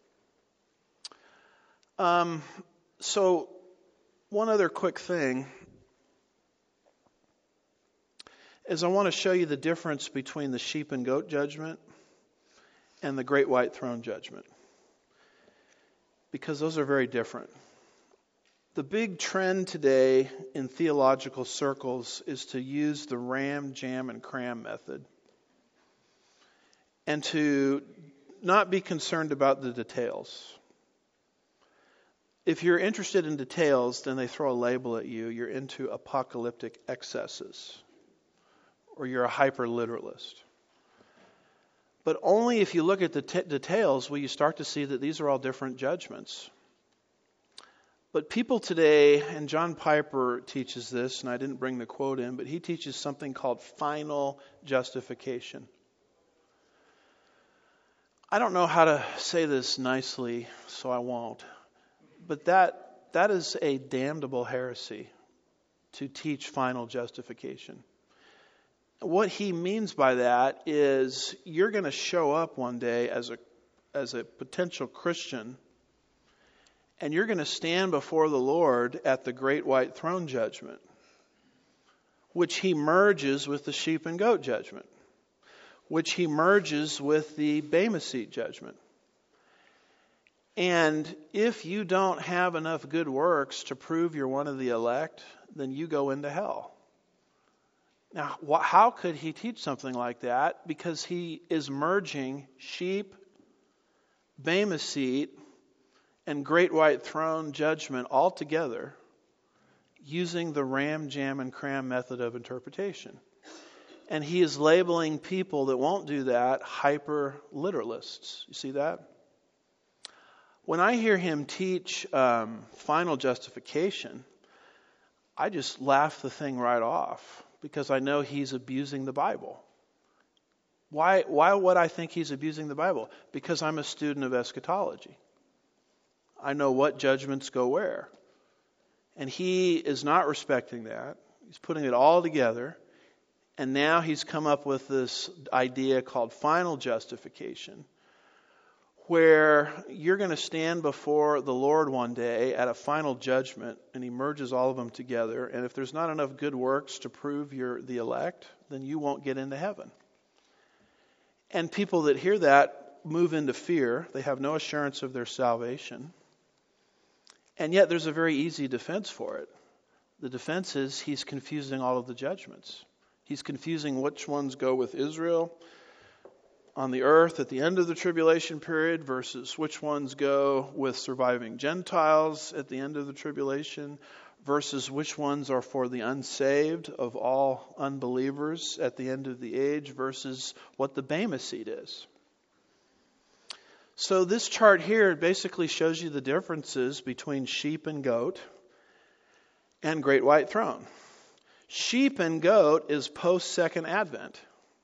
Um, so, one other quick thing is I want to show you the difference between the sheep and goat judgment and the great white throne judgment. Because those are very different. The big trend today in theological circles is to use the ram, jam, and cram method. And to not be concerned about the details. If you're interested in details, then they throw a label at you. You're into apocalyptic excesses. Or you're a hyper-literalist. But only if you look at the t- details will you start to see that these are all different judgments. But people today, and John Piper teaches this, and I didn't bring the quote in, but he teaches something called final justification. I don't know how to say this nicely, so I won't. But that that is a damnable heresy to teach final justification. What he means by that is you're going to show up one day as a as a potential Christian, and you're going to stand before the Lord at the great white throne judgment, which he merges with the sheep and goat judgment, which he merges with the Bema Seat judgment. And if you don't have enough good works to prove you're one of the elect, then you go into hell. Now, wh- how could he teach something like that? Because he is merging sheep, Bema Seat, and great white throne judgment all together using the ram, jam, and cram method of interpretation. And he is labeling people that won't do that hyper-literalists. You see that? When I hear him teach um, final justification, I just laugh the thing right off because I know he's abusing the Bible. Why, why would I think he's abusing the Bible? Because I'm a student of eschatology. I know what judgments go where. And he is not respecting that. He's putting it all together. And now he's come up with this idea called final justification, where you're going to stand before the Lord one day at a final judgment, and he merges all of them together. And if there's not enough good works to prove you're the elect, then you won't get into heaven. And people that hear that move into fear. They have no assurance of their salvation. And yet there's a very easy defense for it. The defense is he's confusing all of the judgments. He's confusing which ones go with Israel on the earth at the end of the tribulation period versus which ones go with surviving Gentiles at the end of the tribulation versus which ones are for the unsaved of all unbelievers at the end of the age versus what the Bema Seat is. So this chart here basically shows you the differences between sheep and goat and great white throne. Sheep and goat is post-second advent.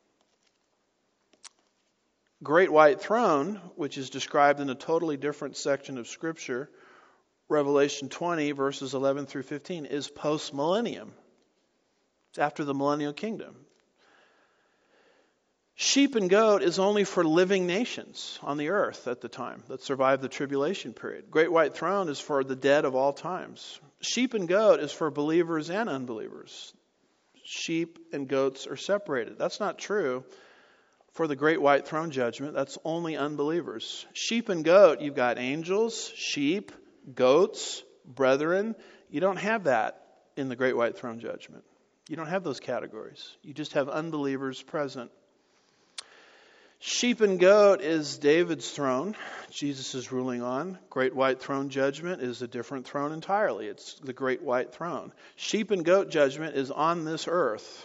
Great white throne, which is described in a totally different section of Scripture, Revelation twenty, verses eleven through fifteen, is post-millennium. It's after the millennial kingdom. Sheep and goat is only for living nations on the earth at the time that survived the tribulation period. Great white throne is for the dead of all times. Sheep and goat is for believers and unbelievers. Sheep and goats are separated. That's not true For the great white throne judgment, that's only unbelievers. Sheep and goat, you've got angels, sheep, goats, brethren. You don't have that in the great white throne judgment. You don't have those categories. You just have unbelievers present. Sheep and goat is David's throne. Jesus is ruling on. Great white throne judgment is a different throne entirely. It's the great white throne. Sheep and goat judgment is on this earth.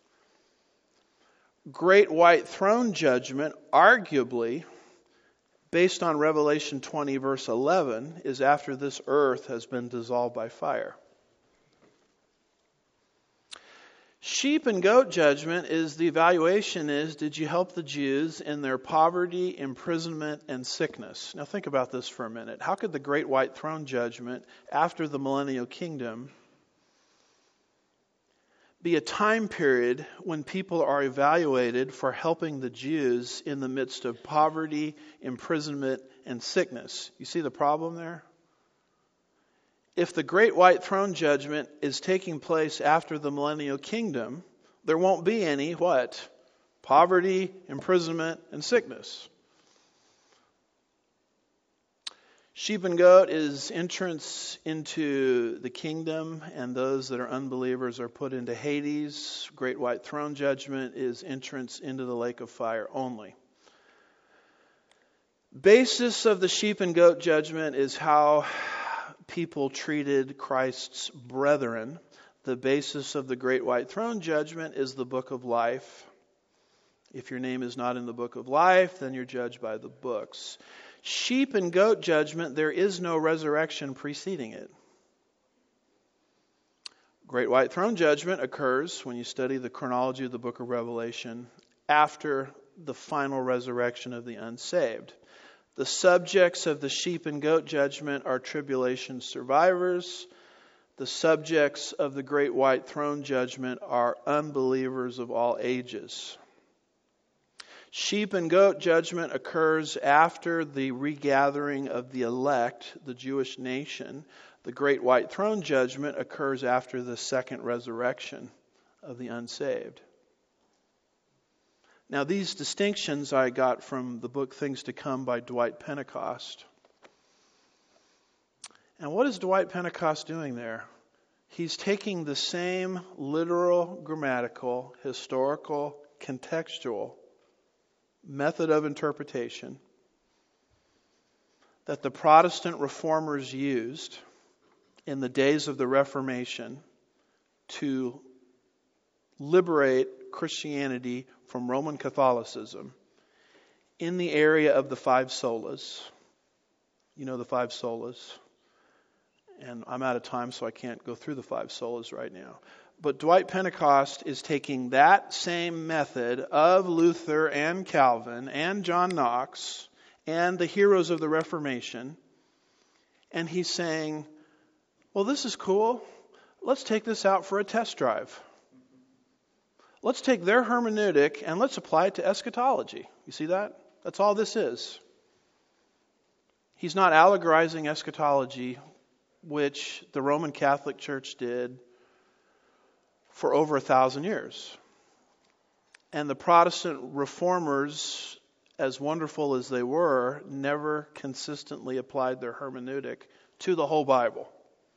Great white throne judgment, arguably, based on Revelation twenty, verse eleven, is after this earth has been dissolved by fire. Sheep and goat judgment is the evaluation is, did you help the Jews in their poverty, imprisonment, and sickness? Now think about this for a minute. How could the great white throne judgment after the millennial kingdom be a time period when people are evaluated for helping the Jews in the midst of poverty, imprisonment, and sickness? You see the problem there? If the great white throne judgment is taking place after the millennial kingdom, there won't be any, what? Poverty, imprisonment, and sickness. Sheep and goat is entrance into the kingdom, and those that are unbelievers are put into Hades. Great white throne judgment is entrance into the lake of fire only. Basis of the sheep and goat judgment is how people treated Christ's brethren. The basis of the great white throne judgment is the book of life. If your name is not in the book of life, then you're judged by the books. Sheep and goat judgment, there is no resurrection preceding it. Great white throne judgment occurs when you study the chronology of the book of Revelation after the final resurrection of the unsaved. The subjects of the sheep and goat judgment are tribulation survivors. The subjects of the great white throne judgment are unbelievers of all ages. Sheep and goat judgment occurs after the regathering of the elect, the Jewish nation. The great white throne judgment occurs after the second resurrection of the unsaved. Now, these distinctions I got from the book Things to Come by Dwight Pentecost. And what is Dwight Pentecost doing there? He's taking the same literal, grammatical, historical, contextual method of interpretation that the Protestant reformers used in the days of the Reformation to liberate Christianity from Roman Catholicism in the area of the five solas. You know the five solas. And I'm out of time, so I can't go through the five solas right now. But Dwight Pentecost is taking that same method of Luther and Calvin and John Knox and the heroes of the Reformation, and he's saying, well, this is cool. Let's take this out for a test drive. Let's take their hermeneutic and let's apply it to eschatology. You see that? That's all this is. He's not allegorizing eschatology, which the Roman Catholic Church did for over a thousand years. And the Protestant reformers, as wonderful as they were, never consistently applied their hermeneutic to the whole Bible.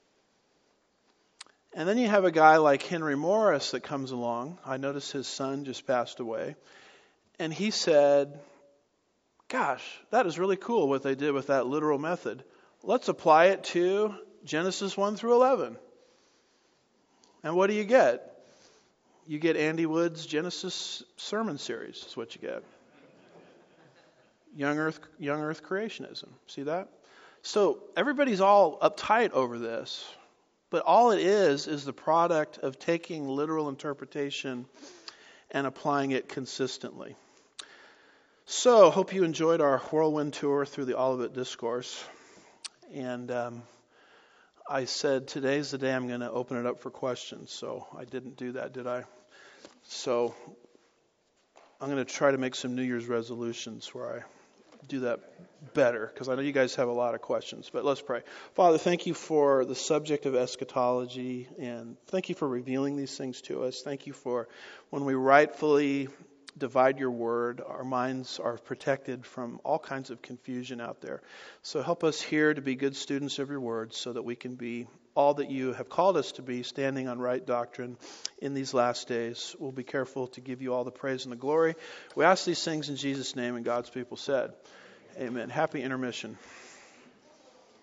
And then you have a guy like Henry Morris that comes along. I noticed his son just passed away. And he said, gosh, that is really cool what they did with that literal method. Let's apply it to Genesis one through eleven. And what do you get? You get Andy Wood's Genesis sermon series is what you get. Young Earth, Young Earth creationism. See that? So everybody's all uptight over this. But all it is is the product of taking literal interpretation and applying it consistently. So, hope you enjoyed our whirlwind tour through the Olivet Discourse. And um, I said today's the day I'm going to open it up for questions. So I didn't do that, did I? So I'm going to try to make some New Year's resolutions where I do that better, because I know you guys have a lot of questions. But let's pray. Father, thank you for the subject of eschatology, and thank you for revealing these things to us. Thank you for when we rightfully divide your word. Our minds are protected from all kinds of confusion out there. So help us here to be good students of your word so that we can be all that you have called us to be, standing on right doctrine in these last days. We'll be careful to give you all the praise and the glory. We ask these things in Jesus' name, and God's people said, amen. Happy intermission.